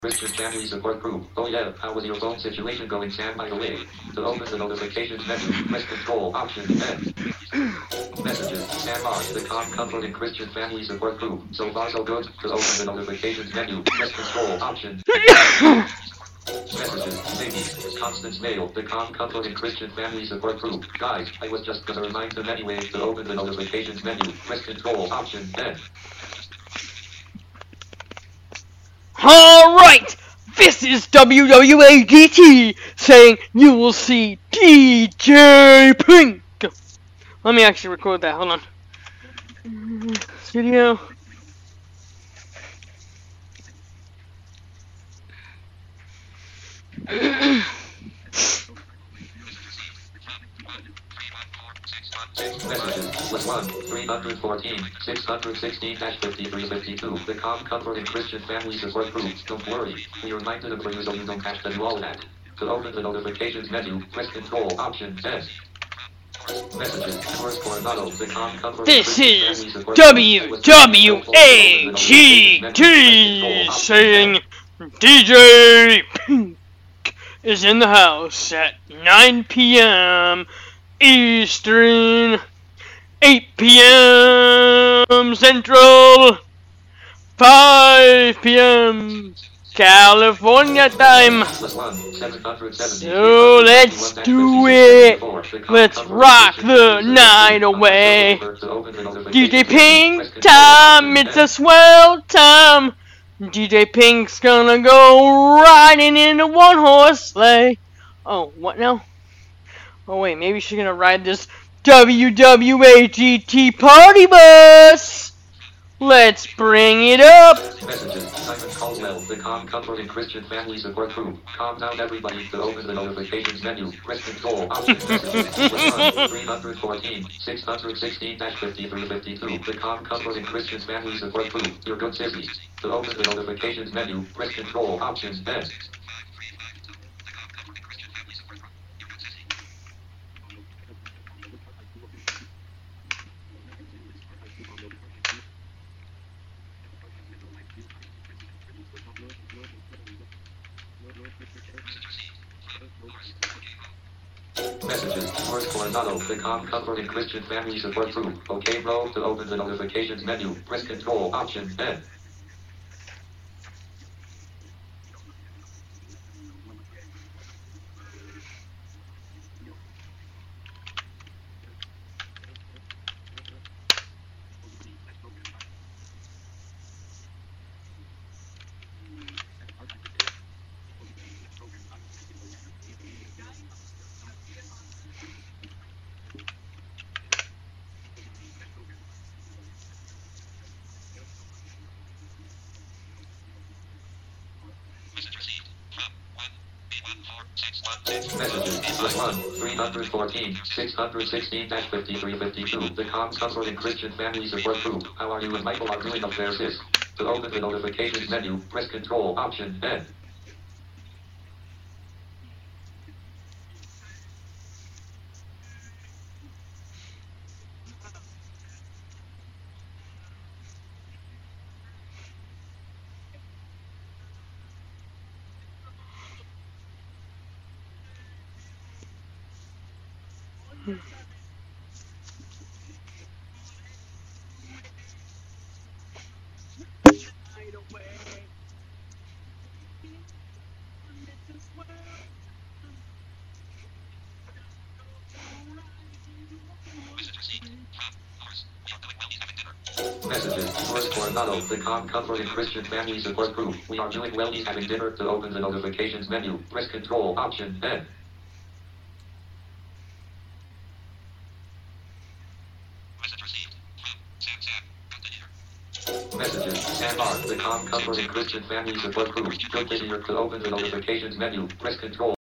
Christian Family Support Group. Oh yeah, how was your phone situation going, Sam? By the way, to open the notifications menu, press Control Option N. Messages. Sam R. The Comforting Christian Family Support Group. So far so good. To open the notifications menu, press Control Option. Messages. Maybe. Constance Mail. The Comforting Christian Family Support Group. Guys, I was just gonna remind them anyway. To open the notifications menu, press Control Option N. Alright, this is WWAGT saying you will see DJ Pink. Let me actually record that, hold on. Video. Messages. Was 1, 314, 616-5352. The Comforting Christian Family Support Group. Don't worry. We reminded them for you so you don't have to do all that. To open the notifications menu, press Control Option S. Messages. Source Coronado. The Comforting This Christian is Family Support Group. WWAGT saying DJ Pink is in the house at 9 p.m. Eastern, 8 p.m. Central, 5 p.m. California time. So let's do it. Let's rock the night away. DJ Pink time, it's a swell time. DJ Pink's gonna go riding in a one-horse sleigh. Oh, what now? Oh wait, maybe she's gonna ride this WWAGT party bus. Let's bring it up. Messages. Simon Caldwell, the Comforting Christian Family Support Group. Calm down, everybody. To open the notifications menu, press Control Option. Messages. 314, 616-5352. The Comforting Christian Family Support Group. You're good, sissy. To open the notifications menu, press Control Option N. Messages. Source Coronado. The Comforting Christian Family Support Group. Okay, bro. To open the notifications menu, press Control Option N. Messages. Was 1, 314, 616-5352. The Comforting Christian Family Support Group. How are you and Michael are doing up there, sis? To open the notifications menu, press Control Option N. Messages. Source Coronado. The Comforting Christian Family Support Group. We are doing well. He's having dinner. To open the notifications menu, press Control Option N. Messages. Sam R. The Comforting Christian Family Support Group. Click here to open the notifications menu, press Control